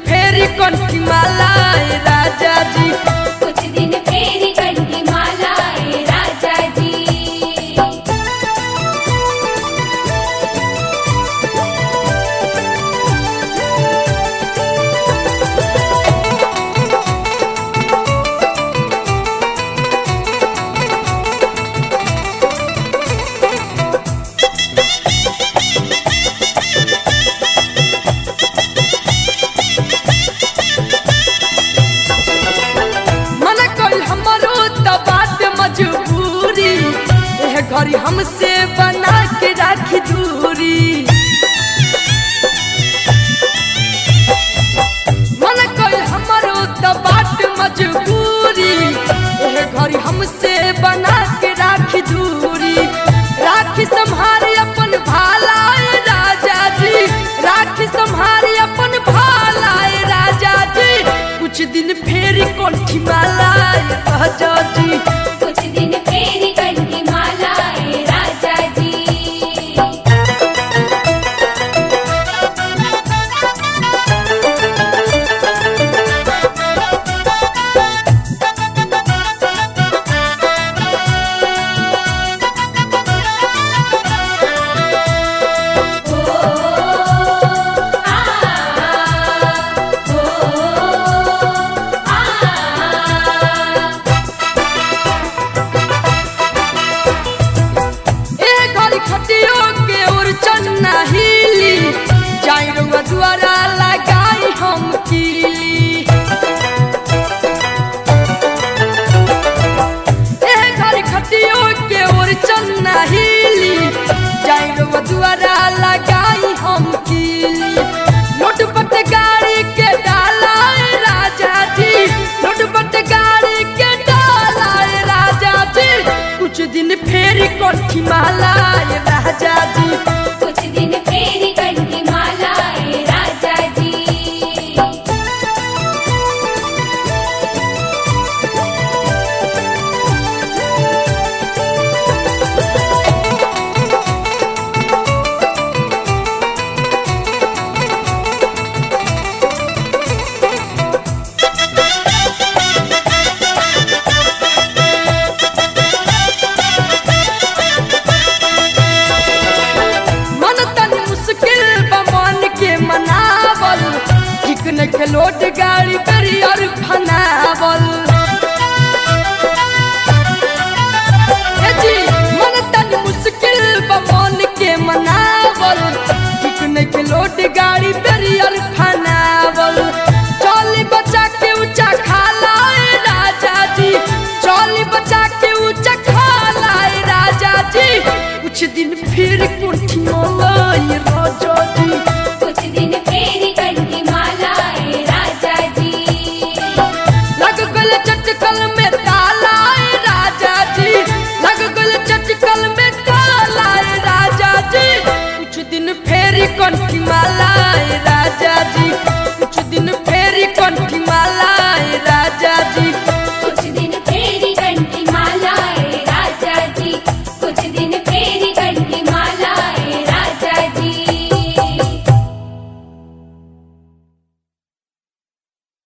फेरी कंठी माला ए राजा जी। कुछ दिन फेरी कंठी माला ए राजा जी। घरी हमसे बना के राखी दूरी। मन कोई हमारो तो बात मजबूरी। घरी हमसे बना के राखी दूरी। राखी संभारी अपन भाला ए राजा जी। राखी संभारी अपन भाला ए राजा जी। कुछ दिन फेरी कंठी माला ए राजा जी। कुछ दिन फेरी कंठी माला ए राजा जी। द्वारा लगाई हम कीली। घर खटियो के ओर चन्ना हिली। जाइरो द्वारा लगाई हम कीली। लोटपट गाड़ी के डाला ए राजा जी। लोटपट गाड़ी के डाला ए राजा जी। कुछ दिन फेरी कंठी माला ए राजा जी। कुछ दिन फेरी कंठी माला ए राजा जी। लोट गाड़ी करी और फनावल।